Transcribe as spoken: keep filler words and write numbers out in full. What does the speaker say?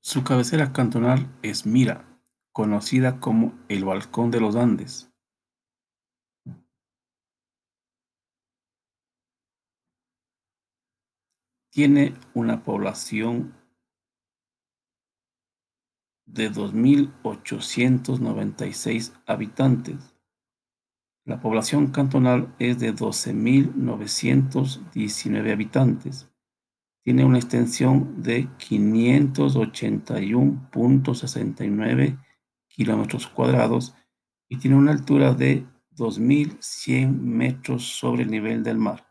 Su cabecera cantonal es Mira, conocida como el Balcón de los Andes. Tiene una población de dos mil ochocientos noventa y seis habitantes. La población cantonal es de doce mil novecientos diecinueve habitantes. Tiene una extensión de quinientos ochenta y uno punto sesenta y nueve kilómetros cuadrados y tiene una altura de dos mil cien metros sobre el nivel del mar.